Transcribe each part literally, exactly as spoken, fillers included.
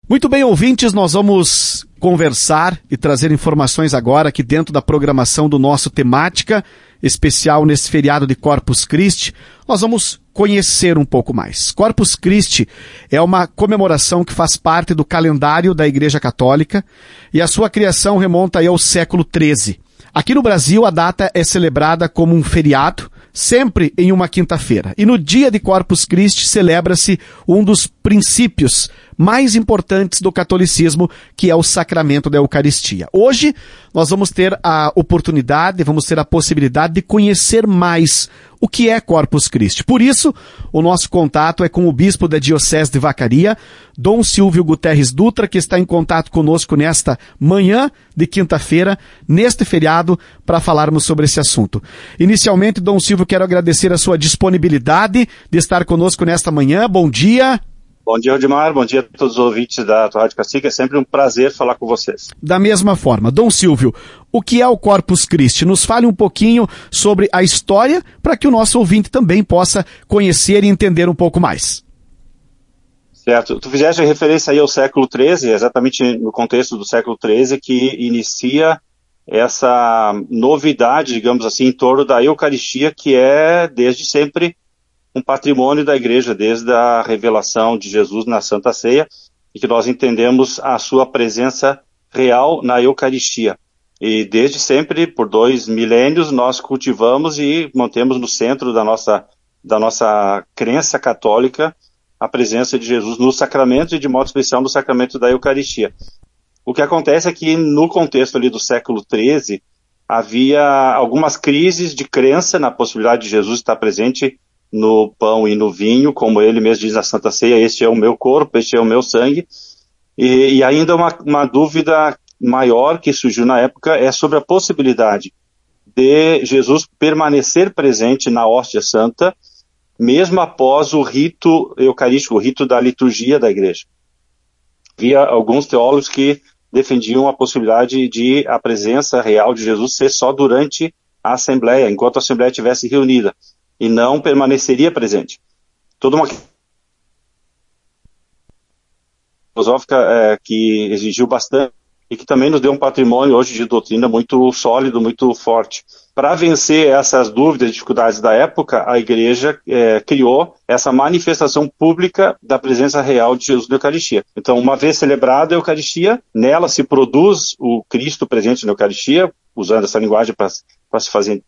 Muito bem, ouvintes, nós vamos conversar e trazer informações agora aqui dentro da programação do nosso Temática Especial nesse feriado de Corpus Christi. Nós vamos conhecer um pouco mais. Corpus Christi é uma comemoração que faz parte do calendário da Igreja Católica e a sua criação remonta aí ao século treze. Aqui no Brasil, a data é celebrada como um feriado, sempre em uma quinta-feira. E no dia de Corpus Christi celebra-se um dos princípios mais importantes do catolicismo, que é o sacramento da Eucaristia. Hoje, nós vamos ter a oportunidade, vamos ter a possibilidade de conhecer mais o que é Corpus Christi. Por isso, o nosso contato é com o bispo da Diocese de Vacaria, Dom Silvio Guterres Dutra, que está em contato conosco nesta manhã de quinta-feira, neste feriado, para falarmos sobre esse assunto. Inicialmente, Dom Silvio, quero agradecer a sua disponibilidade de estar conosco nesta manhã. Bom dia. Bom dia, Odimar. Bom dia a todos os ouvintes da Rádio Cacique. É sempre um prazer falar com vocês. Da mesma forma. Dom Silvio, o que é o Corpus Christi? Nos fale um pouquinho sobre a história para que o nosso ouvinte também possa conhecer e entender um pouco mais. Certo. Tu fizeste referência aí ao século treze, exatamente no contexto do século treze, que inicia essa novidade, digamos assim, em torno da Eucaristia, que é, desde sempre, um patrimônio da Igreja, desde a revelação de Jesus na Santa Ceia, e que nós entendemos a sua presença real na Eucaristia. E desde sempre, por dois milênios, nós cultivamos e mantemos no centro da nossa, da nossa crença católica a presença de Jesus no sacramento e, de modo especial, no sacramento da Eucaristia. O que acontece é que, no contexto ali do século treze, havia algumas crises de crença na possibilidade de Jesus estar presente no pão e no vinho, como ele mesmo diz na Santa Ceia: este é o meu corpo, este é o meu sangue. E, e ainda uma, uma dúvida maior que surgiu na época é sobre a possibilidade de Jesus permanecer presente na hóstia santa, mesmo após o rito eucarístico, o rito da liturgia da igreja. Havia alguns teólogos que defendiam a possibilidade de a presença real de Jesus ser só durante a Assembleia, enquanto a Assembleia estivesse reunida, e não permaneceria presente. Toda uma filosófica é, que exigiu bastante e que também nos deu um patrimônio hoje de doutrina muito sólido, muito forte. Para vencer essas dúvidas e dificuldades da época, a Igreja é, criou essa manifestação pública da presença real de Jesus na Eucaristia. Então, uma vez celebrada a Eucaristia, nela se produz o Cristo presente na Eucaristia, usando essa linguagem para se fazer...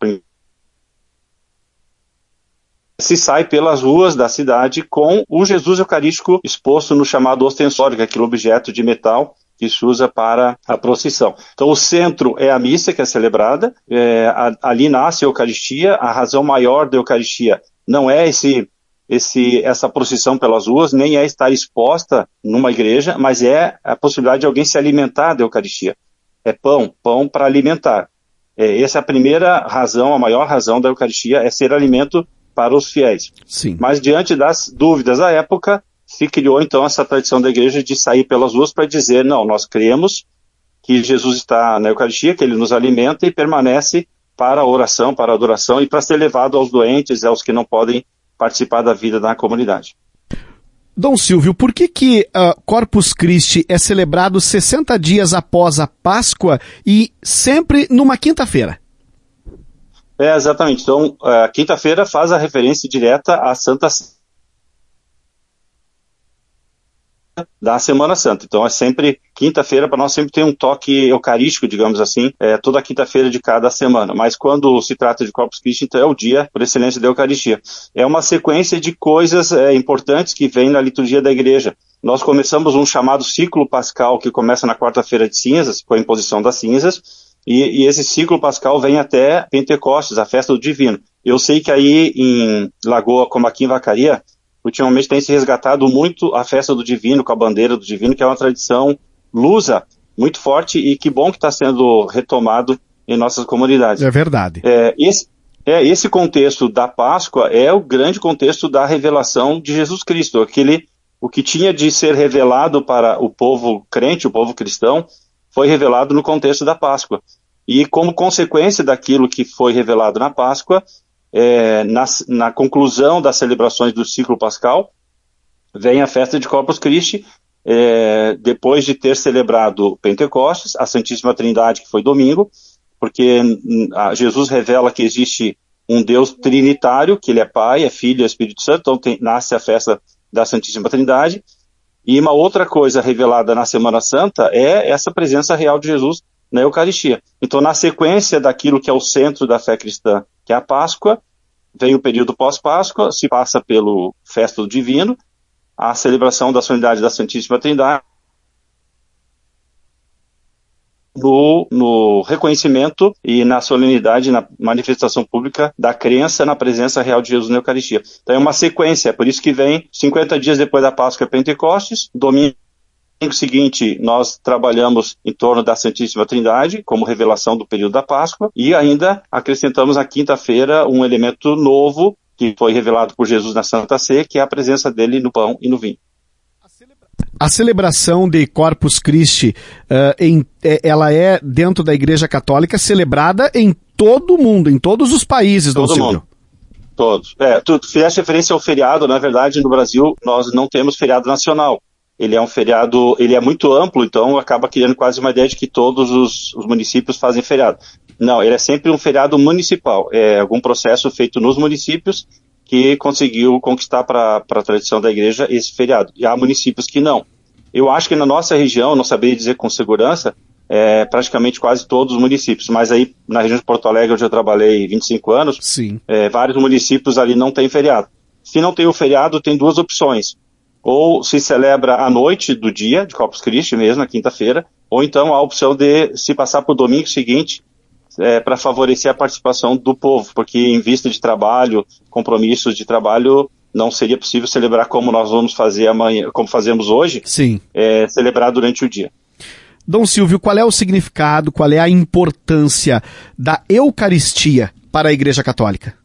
se sai pelas ruas da cidade com o Jesus Eucarístico exposto no chamado ostensório, que é aquele objeto de metal que se usa para a procissão. Então, o centro é a missa que é celebrada, é, a, ali nasce a Eucaristia. A razão maior da Eucaristia não é esse, esse, essa procissão pelas ruas, nem é estar exposta numa igreja, mas é a possibilidade de alguém se alimentar da Eucaristia. É pão, pão para alimentar. É, essa é a primeira razão, a maior razão da Eucaristia, é ser alimento para os fiéis. Sim. Mas diante das dúvidas da época, se criou então essa tradição da igreja de sair pelas ruas para dizer: não, nós cremos que Jesus está na Eucaristia, que ele nos alimenta e permanece para a oração, para a adoração e para ser levado aos doentes, aos que não podem participar da vida da comunidade. Dom Silvio, por que que uh, Corpus Christi é celebrado sessenta dias após a Páscoa e sempre numa quinta-feira? É, exatamente. Então, a quinta-feira faz a referência direta à Santa Ceia da Semana Santa. Então, é sempre quinta-feira, para nós sempre tem um toque eucarístico, digamos assim, é, toda quinta-feira de cada semana. Mas quando se trata de Corpus Christi, então é o dia por excelência da Eucaristia. É uma sequência de coisas é, importantes que vem na liturgia da igreja. Nós começamos um chamado ciclo pascal, que começa na quarta-feira de cinzas, com a imposição das cinzas, E, e esse ciclo pascal vem até Pentecostes, a festa do Divino. Eu sei que aí em Lagoa, como aqui em Vacaria, ultimamente tem se resgatado muito a festa do Divino, com a bandeira do Divino, que é uma tradição lusa muito forte e que bom que está sendo retomado em nossas comunidades. É verdade. É, esse, é, esse contexto da Páscoa é o grande contexto da revelação de Jesus Cristo. Aquele, o que tinha de ser revelado para o povo crente, o povo cristão, foi revelado no contexto da Páscoa. E como consequência daquilo que foi revelado na Páscoa, é, na, na conclusão das celebrações do ciclo pascal, vem a festa de Corpus Christi, é, depois de ter celebrado Pentecostes, a Santíssima Trindade, que foi domingo, porque a, Jesus revela que existe um Deus trinitário, que ele é Pai, é Filho e é Espírito Santo, então tem, nasce a festa da Santíssima Trindade. E uma outra coisa revelada na Semana Santa é essa presença real de Jesus na Eucaristia. Então, na sequência daquilo que é o centro da fé cristã, que é a Páscoa, vem o período pós-Páscoa, se passa pelo Festa do Divino, a celebração da solenidade da Santíssima Trindade, No, no reconhecimento e na solenidade, na manifestação pública da crença na presença real de Jesus na Eucaristia. Então é uma sequência, é por isso que vem cinquenta dias depois da Páscoa, Pentecostes, domingo seguinte nós trabalhamos em torno da Santíssima Trindade, como revelação do período da Páscoa, e ainda acrescentamos na quinta-feira um elemento novo que foi revelado por Jesus na Santa Ceia, que é a presença dele no pão e no vinho. A celebração de Corpus Christi, uh, em, ela é, dentro da Igreja Católica, celebrada em todo o mundo, em todos os países, Dom Silvio. Mundo. Todos. É, tu, tu fizeste referência ao feriado, na verdade, no Brasil, nós não temos feriado nacional. Ele é um feriado, ele é muito amplo, então acaba criando quase uma ideia de que todos os, os municípios fazem feriado. Não, ele é sempre um feriado municipal. É algum processo feito nos municípios que conseguiu conquistar para a tradição da igreja esse feriado. E há municípios que não. Eu acho que na nossa região, não saberia dizer com segurança, é, praticamente quase todos os municípios, mas aí na região de Porto Alegre, onde eu trabalhei vinte e cinco anos, Sim. É, vários municípios ali não têm feriado. Se não tem o feriado, tem duas opções. Ou se celebra à noite do dia, de Corpus Christi mesmo, na quinta-feira, ou então a opção de se passar para o domingo seguinte, É, para favorecer a participação do povo, porque em vista de trabalho, compromissos de trabalho, não seria possível celebrar como nós vamos fazer amanhã, como fazemos hoje, Sim. É, celebrar durante o dia. Dom Silvio, qual é o significado, qual é a importância da Eucaristia para a Igreja Católica?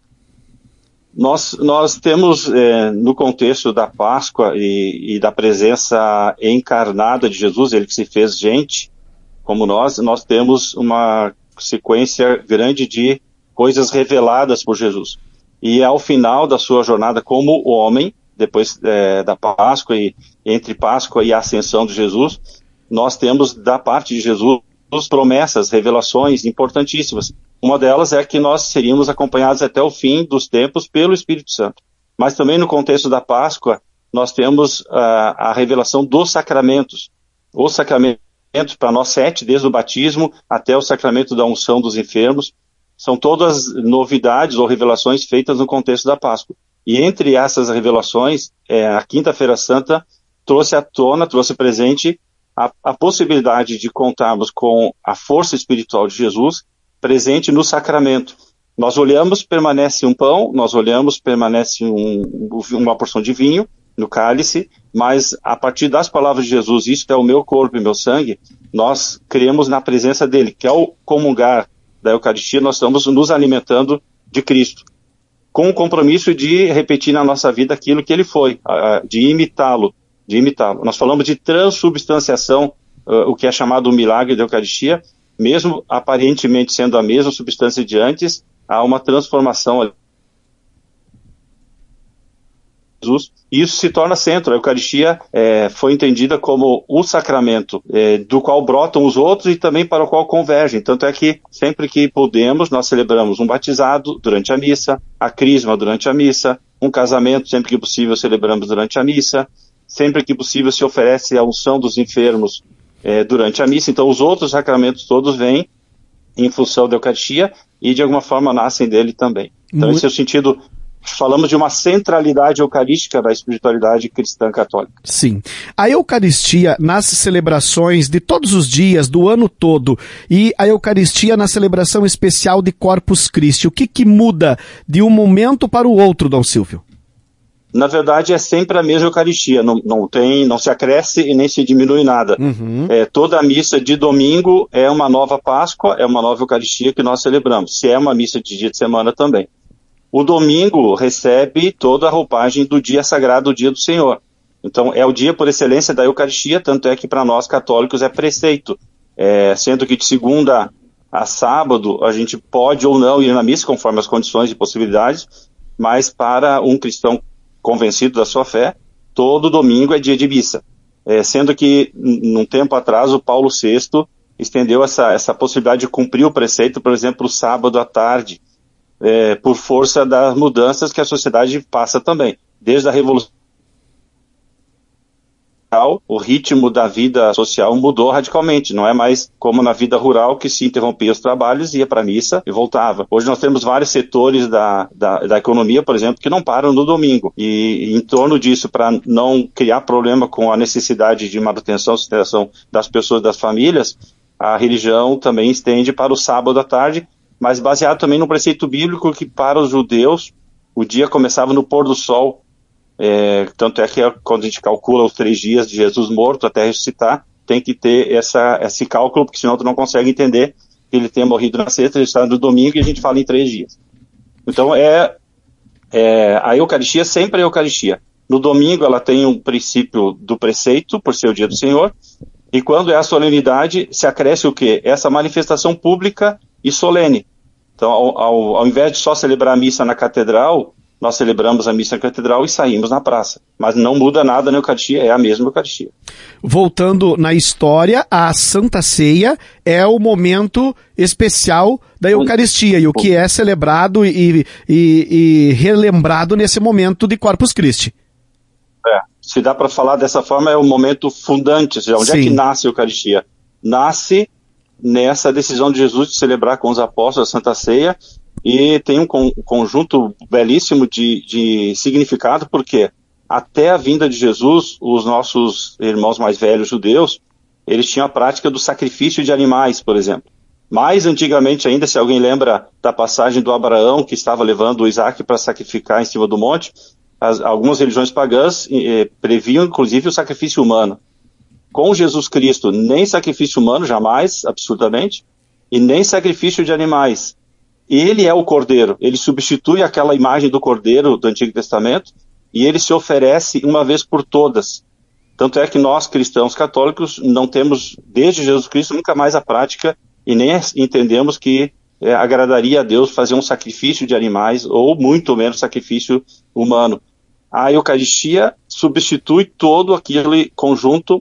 Nós, nós temos, é, no contexto da Páscoa e, e da presença encarnada de Jesus, ele que se fez gente, como nós, nós temos uma sequência grande de coisas reveladas por Jesus. E ao final da sua jornada como homem, depois é, da Páscoa e entre Páscoa e a ascensão de Jesus, nós temos da parte de Jesus promessas, revelações importantíssimas. Uma delas é que nós seríamos acompanhados até o fim dos tempos pelo Espírito Santo. Mas também no contexto da Páscoa, nós temos uh, a revelação dos sacramentos. Os sacramentos para nós sete, desde o batismo até o sacramento da unção dos enfermos, são todas novidades ou revelações feitas no contexto da Páscoa. E entre essas revelações, é, a Quinta-feira Santa trouxe à tona, trouxe presente a, a possibilidade de contarmos com a força espiritual de Jesus presente no sacramento. Nós olhamos, permanece um pão, nós olhamos, permanece um, uma porção de vinho no cálice, mas a partir das palavras de Jesus, isto é o meu corpo e meu sangue, nós cremos na presença dele, que ao comungar da Eucaristia, nós estamos nos alimentando de Cristo, com o compromisso de repetir na nossa vida aquilo que ele foi, de imitá-lo, de imitá-lo. Nós falamos de transubstanciação, o que é chamado o milagre da Eucaristia, mesmo aparentemente sendo a mesma substância de antes, há uma transformação ali. Jesus, e isso se torna centro. A Eucaristia é, foi entendida como o sacramento é, do qual brotam os outros e também para o qual convergem. Tanto é que sempre que podemos, nós celebramos um batizado durante a missa, a crisma durante a missa, um casamento, sempre que possível, celebramos durante a missa, sempre que possível se oferece a unção dos enfermos é, durante a missa. Então os outros sacramentos todos vêm em função da Eucaristia e de alguma forma nascem dele também. Então Muito... esse é o sentido. Falamos de uma centralidade eucarística da espiritualidade cristã católica. Sim. A Eucaristia nas celebrações de todos os dias, do ano todo, e a Eucaristia na celebração especial de Corpus Christi, o que que muda de um momento para o outro, Dom Silvio? Na verdade, é sempre a mesma Eucaristia, não, não, tem, não se acresce e nem se diminui nada. Uhum. É, toda a missa de domingo é uma nova Páscoa, é uma nova Eucaristia que nós celebramos, se é uma missa de dia de semana também. O domingo recebe toda a roupagem do dia sagrado, o dia do Senhor. Então, é o dia por excelência da Eucaristia, tanto é que para nós católicos é preceito. É, sendo que de segunda a sábado a gente pode ou não ir na missa, conforme as condições e possibilidades, mas para um cristão convencido da sua fé, todo domingo é dia de missa. é, sendo que, num tempo atrás, o Paulo sexto estendeu essa, essa possibilidade de cumprir o preceito, por exemplo, o sábado à tarde, é, por força das mudanças que a sociedade passa também. Desde a Revolução, o ritmo da vida social mudou radicalmente. Não é mais como na vida rural, que se interrompia os trabalhos, ia para a missa e voltava. Hoje nós temos vários setores da, da, da economia, por exemplo, que não param no domingo. E em torno disso, para não criar problema com a necessidade de manutenção e sustentação das pessoas, das famílias, a religião também estende para o sábado à tarde, mas baseado também no preceito bíblico que para os judeus o dia começava no pôr do sol. É, tanto é que quando a gente calcula os três dias de Jesus morto até ressuscitar, tem que ter essa, esse cálculo, porque senão tu não consegue entender que ele tenha morrido na sexta, ele está no domingo e a gente fala em três dias. Então é, é a Eucaristia sempre é a Eucaristia. No domingo ela tem um princípio do preceito, por ser o dia do Senhor, e quando é a solenidade, se acresce o quê? Essa manifestação pública e solene. Então, ao, ao, ao invés de só celebrar a missa na catedral, nós celebramos a missa na catedral e saímos na praça. Mas não muda nada na Eucaristia, é a mesma Eucaristia. Voltando na história, a Santa Ceia é o momento especial da Eucaristia, e o que é celebrado e, e, e relembrado nesse momento de Corpus Christi. É, se dá para falar dessa forma, é o momento fundante. Ou seja, onde Sim. é que nasce a Eucaristia? Nasce nessa decisão de Jesus de celebrar com os apóstolos a Santa Ceia, e tem um con- conjunto belíssimo de, de significado, porque até a vinda de Jesus, os nossos irmãos mais velhos judeus, eles tinham a prática do sacrifício de animais, por exemplo. Mais antigamente ainda, se alguém lembra da passagem do Abraão, que estava levando o Isaac para sacrificar em cima do monte, as, algumas religiões pagãs eh, previam, inclusive, o sacrifício humano. Com Jesus Cristo, nem sacrifício humano, jamais, absurdamente, e nem sacrifício de animais. Ele é o Cordeiro, ele substitui aquela imagem do Cordeiro do Antigo Testamento e ele se oferece uma vez por todas. Tanto é que nós, cristãos católicos, não temos, desde Jesus Cristo, nunca mais a prática e nem entendemos que é, agradaria a Deus fazer um sacrifício de animais ou muito menos sacrifício humano. A Eucaristia substitui todo aquele conjunto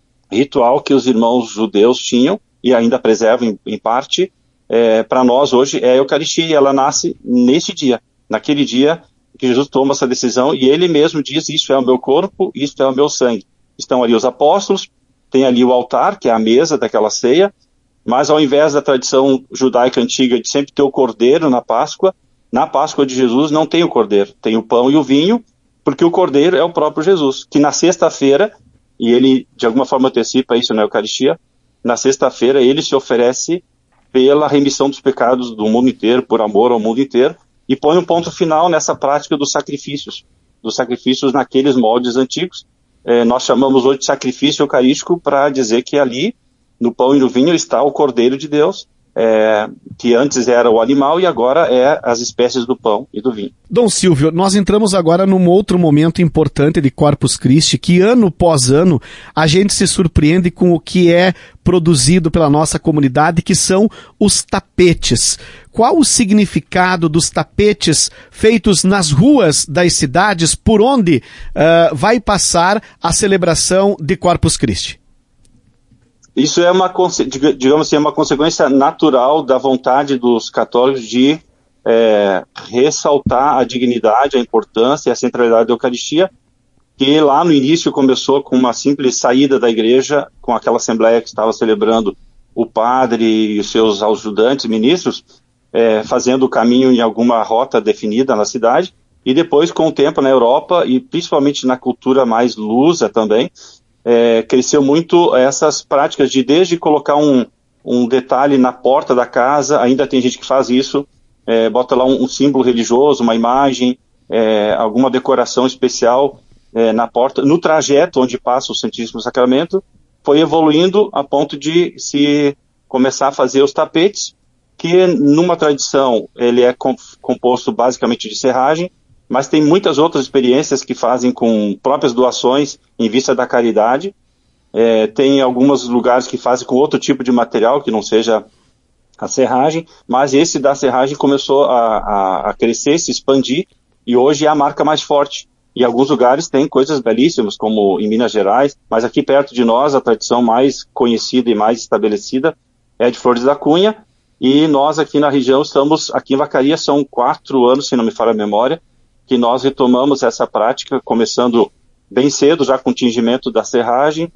ritual que os irmãos judeus tinham e ainda preservam em, em parte. É, para nós hoje é a Eucaristia, e ela nasce nesse dia, naquele dia que Jesus toma essa decisão, e ele mesmo diz: isso é o meu corpo, isso é o meu sangue. Estão ali os apóstolos, tem ali o altar, que é a mesa daquela ceia, mas ao invés da tradição judaica antiga de sempre ter o cordeiro na Páscoa, na Páscoa de Jesus não tem o cordeiro, tem o pão e o vinho, porque o cordeiro é o próprio Jesus, que na sexta-feira, e ele de alguma forma antecipa isso na Eucaristia, na sexta-feira ele se oferece pela remissão dos pecados do mundo inteiro, por amor ao mundo inteiro, e põe um ponto final nessa prática dos sacrifícios, dos sacrifícios naqueles moldes antigos. É, nós chamamos hoje de sacrifício eucarístico para dizer que ali, no pão e no vinho, está o Cordeiro de Deus, é, que antes era o animal e agora é as espécies do pão e do vinho. Dom Silvio, nós entramos agora num outro momento importante de Corpus Christi, que ano após ano a gente se surpreende com o que é produzido pela nossa comunidade, que são os tapetes. Qual o significado dos tapetes feitos nas ruas das cidades por onde uh, vai passar a celebração de Corpus Christi? Isso é uma, digamos assim, uma consequência natural da vontade dos católicos de é, ressaltar a dignidade, a importância e a centralidade da Eucaristia, que lá no início começou com uma simples saída da igreja, com aquela assembleia que estava celebrando o padre e os seus ajudantes, ministros, é, fazendo o caminho em alguma rota definida na cidade, e depois, com o tempo, na Europa, e principalmente na cultura mais lusa também, É, cresceu muito essas práticas de desde colocar um, um detalhe na porta da casa, ainda tem gente que faz isso, é, bota lá um, um símbolo religioso, uma imagem, é, alguma decoração especial é, na porta, no trajeto onde passa o Santíssimo Sacramento, foi evoluindo a ponto de se começar a fazer os tapetes, que numa tradição ele é composto basicamente de serragem, mas tem muitas outras experiências que fazem com próprias doações em vista da caridade. É, tem alguns lugares que fazem com outro tipo de material, que não seja a serragem, mas esse da serragem começou a, a, a crescer, se expandir, e hoje é a marca mais forte. e alguns lugares têm coisas belíssimas, como em Minas Gerais, mas aqui perto de nós a tradição mais conhecida e mais estabelecida é de Flores da Cunha, e nós aqui na região estamos, aqui em Vacaria são quatro anos, se não me falha a memória, que nós retomamos essa prática, começando bem cedo, já com o tingimento da serragem,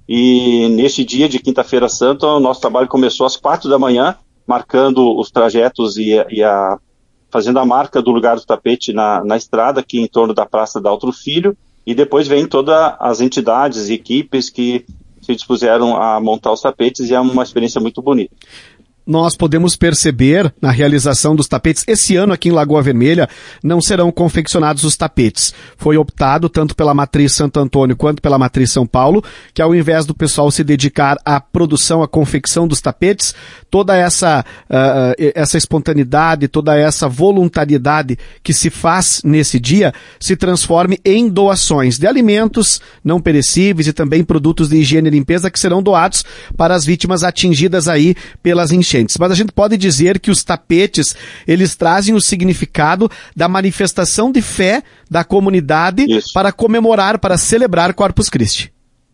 e neste dia de Quinta-feira Santa, o nosso trabalho começou às quatro da manhã, marcando os trajetos e, e a, fazendo a marca do lugar do tapete na, na estrada, aqui em torno da Praça da Altro Filho, e depois vem todas as entidades e equipes que se dispuseram a montar os tapetes, e é uma experiência muito bonita. Nós podemos perceber na realização dos tapetes, esse ano aqui em Lagoa Vermelha não serão confeccionados os tapetes. Foi optado tanto pela Matriz Santo Antônio quanto pela Matriz São Paulo, que ao invés do pessoal se dedicar à produção, à confecção dos tapetes, toda essa, uh, essa espontaneidade, toda essa voluntariedade que se faz nesse dia, se transforme em doações de alimentos não perecíveis e também produtos de higiene e limpeza que serão doados para as vítimas atingidas aí pelas enchentes. Mas a gente pode dizer que os tapetes, eles trazem o significado da manifestação de fé da comunidade. Isso. Para comemorar, para celebrar Corpus Christi.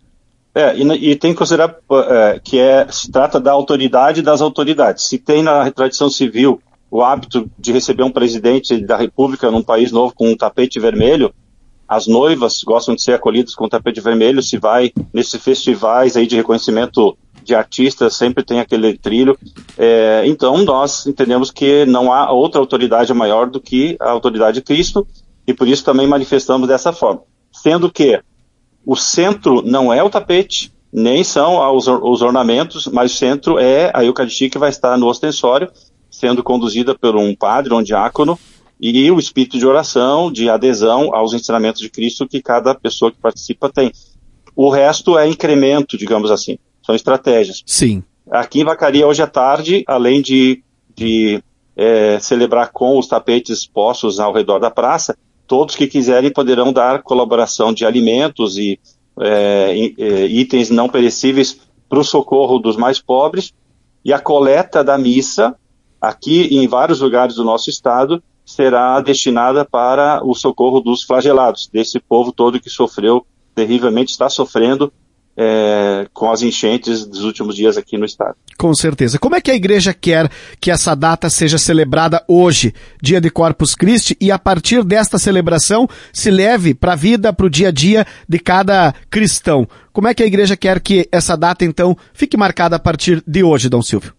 É, e, e tem que considerar é, que é, se trata da autoridade das autoridades. Se tem na tradição civil o hábito de receber um presidente da República num país novo com um tapete vermelho, as noivas gostam de ser acolhidas com um tapete vermelho. Se vai nesses festivais aí de reconhecimento de artistas, sempre tem aquele trilho. É, então, nós entendemos que não há outra autoridade maior do que a autoridade de Cristo, e por isso também manifestamos dessa forma. Sendo que o centro não é o tapete, nem são os, os ornamentos, mas o centro é a Eucaristia, que vai estar no ostensório, sendo conduzida por um padre, um diácono, e o espírito de oração, de adesão aos ensinamentos de Cristo que cada pessoa que participa tem. O resto é incremento, digamos assim. São estratégias. Sim. Aqui em Vacaria, hoje à tarde, além de, de é, celebrar com os tapetes postos ao redor da praça, todos que quiserem poderão dar colaboração de alimentos e é, itens não perecíveis para o socorro dos mais pobres. E a coleta da missa, aqui em vários lugares do nosso estado, será destinada para o socorro dos flagelados, desse povo todo que sofreu terrivelmente, está sofrendo É, com as enchentes dos últimos dias aqui no estado. Com certeza. Como é que a igreja quer que essa data seja celebrada hoje, dia de Corpus Christi, e a partir desta celebração se leve para a vida, para o dia a dia de cada cristão? Como é que a igreja quer que essa data, então, fique marcada a partir de hoje, Dom Silvio?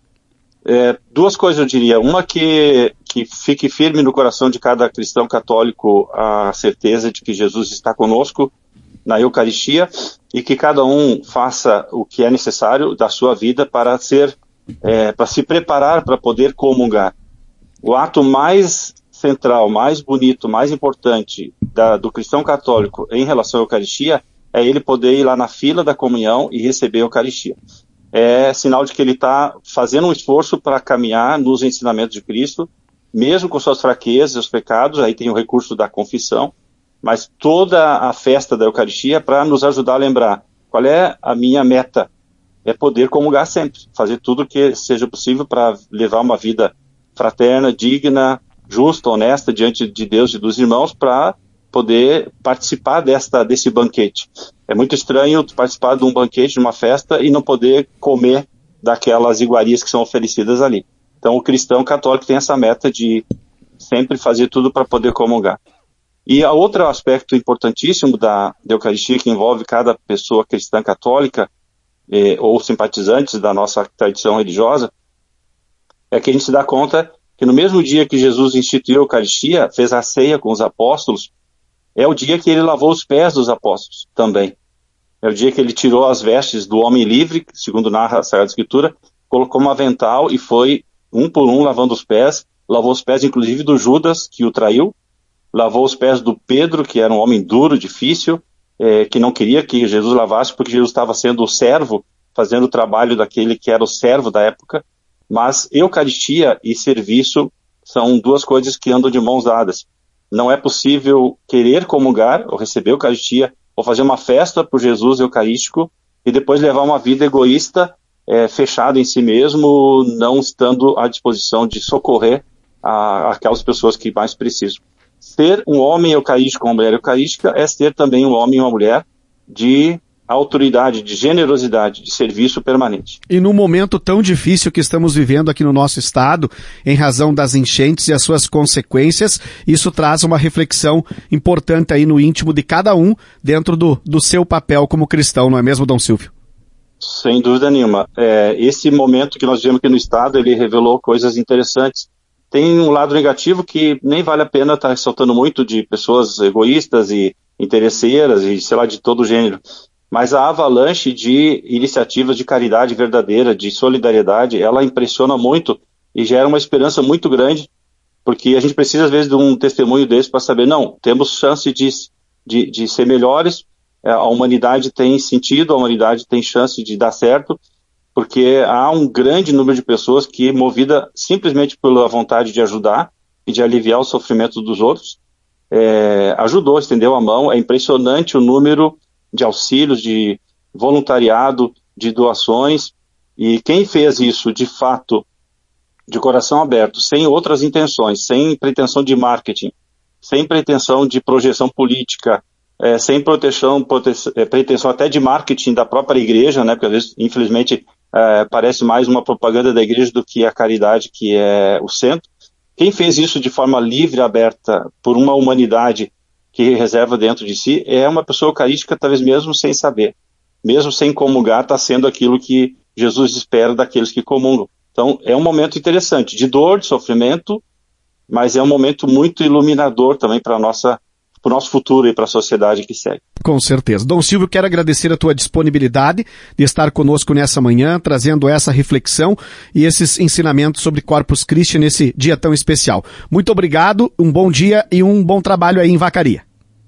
É, duas coisas eu diria. Uma, que, que fique firme no coração de cada cristão católico a certeza de que Jesus está conosco na Eucaristia, e que cada um faça o que é necessário da sua vida para ser, é, para se preparar para poder comungar. O ato mais central, mais bonito, mais importante da, do cristão católico em relação à Eucaristia é ele poder ir lá na fila da comunhão e receber a Eucaristia. É sinal de que ele está fazendo um esforço para caminhar nos ensinamentos de Cristo, mesmo com suas fraquezas e os pecados. Aí tem o recurso da confissão, mas toda a festa da Eucaristia é para nos ajudar a lembrar qual é a minha meta. É poder comungar sempre, fazer tudo o que seja possível para levar uma vida fraterna, digna, justa, honesta diante de Deus e dos irmãos, para poder participar desta, desse banquete. É muito estranho participar de um banquete, de uma festa, e não poder comer daquelas iguarias que são oferecidas ali. Então o cristão católico tem essa meta de sempre fazer tudo para poder comungar. E a outro aspecto importantíssimo da, da Eucaristia, que envolve cada pessoa cristã católica eh, ou simpatizantes da nossa tradição religiosa, é que a gente se dá conta que no mesmo dia que Jesus instituiu a Eucaristia, fez a ceia com os apóstolos, é o dia que ele lavou os pés dos apóstolos também. É o dia que ele tirou as vestes do homem livre, segundo narra a Sagrada Escritura, colocou um avental e foi um por um lavando os pés, lavou os pés inclusive do Judas, que o traiu, lavou os pés do Pedro, que era um homem duro, difícil, eh, que não queria que Jesus lavasse, porque Jesus estava sendo o servo, fazendo o trabalho daquele que era o servo da época. Mas Eucaristia e serviço são duas coisas que andam de mãos dadas. Não é possível querer comungar, ou receber Eucaristia, ou fazer uma festa por Jesus Eucarístico, e depois levar uma vida egoísta, eh, fechada em si mesmo, não estando à disposição de socorrer a, aquelas pessoas que mais precisam. ser um homem eucarístico, uma mulher eucarística, é ser também um homem e uma mulher de autoridade, de generosidade, de serviço permanente. E num momento tão difícil que estamos vivendo aqui no nosso estado, em razão das enchentes e as suas consequências, isso traz uma reflexão importante aí no íntimo de cada um, dentro do, do seu papel como cristão, não é mesmo, Dom Silvio? Sem dúvida nenhuma. É, esse momento que nós vivemos aqui no estado, ele revelou coisas interessantes. Tem um lado negativo que nem vale a pena estar ressaltando muito, de pessoas egoístas e interesseiras e sei lá, de todo gênero. Mas a avalanche de iniciativas de caridade verdadeira, de solidariedade, ela impressiona muito e gera uma esperança muito grande, porque a gente precisa, às vezes, de um testemunho desse para saber, não, temos chance de, de, de ser melhores, a humanidade tem sentido, a humanidade tem chance de dar certo, porque há um grande número de pessoas que, movida simplesmente pela vontade de ajudar e de aliviar o sofrimento dos outros, é, ajudou, estendeu a mão. É impressionante o número de auxílios, de voluntariado, de doações, e quem fez isso de fato, de coração aberto, sem outras intenções, sem pretensão de marketing, sem pretensão de projeção política, é, sem proteção, prote... é, pretensão até de marketing da própria igreja, né, porque às vezes, infelizmente, é, parece mais uma propaganda da igreja do que a caridade, que é o centro. Quem fez isso de forma livre, aberta, por uma humanidade que reserva dentro de si, é uma pessoa eucarística, talvez mesmo sem saber, mesmo sem comungar, está sendo aquilo que Jesus espera daqueles que comungam. Então, é um momento interessante, de dor, de sofrimento, mas é um momento muito iluminador também para nossa para o nosso futuro e para a sociedade que segue. Com certeza. Dom Silvio, quero agradecer a tua disponibilidade de estar conosco nessa manhã, trazendo essa reflexão e esses ensinamentos sobre Corpus Christi nesse dia tão especial. Muito obrigado, um bom dia e um bom trabalho aí em Vacaria.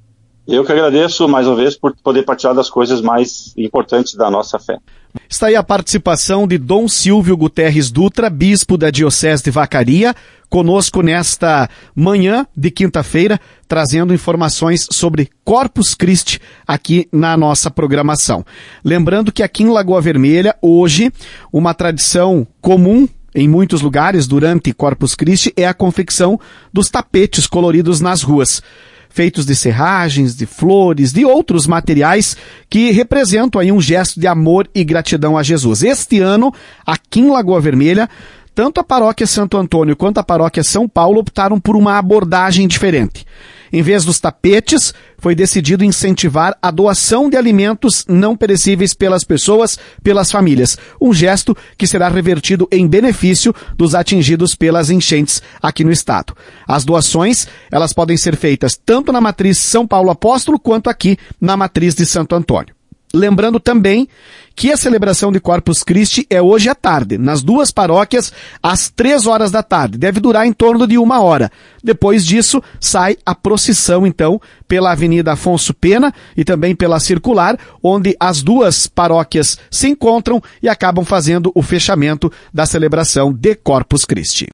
Eu que agradeço mais uma vez por poder partilhar das coisas mais importantes da nossa fé. Está aí a participação de Dom Silvio Guterres Dutra, bispo da Diocese de Vacaria, conosco nesta manhã de quinta-feira, trazendo informações sobre Corpus Christi aqui na nossa programação. Lembrando que aqui em Lagoa Vermelha, hoje, uma tradição comum em muitos lugares durante Corpus Christi é a confecção dos tapetes coloridos nas ruas, feitos de serragens, de flores, de outros materiais que representam aí um gesto de amor e gratidão a Jesus. Este ano, aqui em Lagoa Vermelha, tanto a paróquia Santo Antônio quanto a paróquia São Paulo optaram por uma abordagem diferente. Em vez dos tapetes, foi decidido incentivar a doação de alimentos não perecíveis pelas pessoas, pelas famílias. Um gesto que será revertido em benefício dos atingidos pelas enchentes aqui no estado. As doações, elas podem ser feitas tanto na matriz São Paulo Apóstolo quanto aqui na matriz de Santo Antônio. Lembrando também que a celebração de Corpus Christi é hoje à tarde, nas duas paróquias, às três horas da tarde. Deve durar em torno de uma hora. Depois disso, sai a procissão, então, pela Avenida Afonso Pena e também pela Circular, onde as duas paróquias se encontram e acabam fazendo o fechamento da celebração de Corpus Christi.